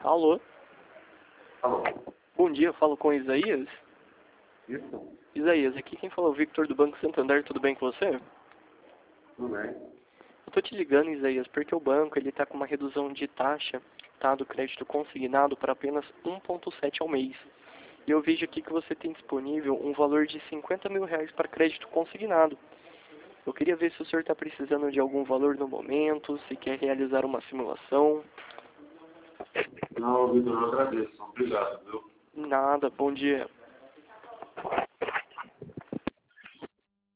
Alô? Alô? Bom dia, eu falo com Isaías? Isso? Isaías, aqui quem fala é o Victor do Banco Santander, tudo bem com você? Tudo bem? Eu tô te ligando, Isaías, porque o banco ele tá com uma redução de taxa, tá, do crédito consignado para apenas 1,7 ao mês. E eu vejo aqui que você tem disponível um valor de R$ 50.000 para crédito consignado. Eu queria ver se o senhor está precisando de algum valor no momento, se quer realizar uma simulação. Não, Vitor, eu agradeço. Obrigado, viu? Nada, bom dia.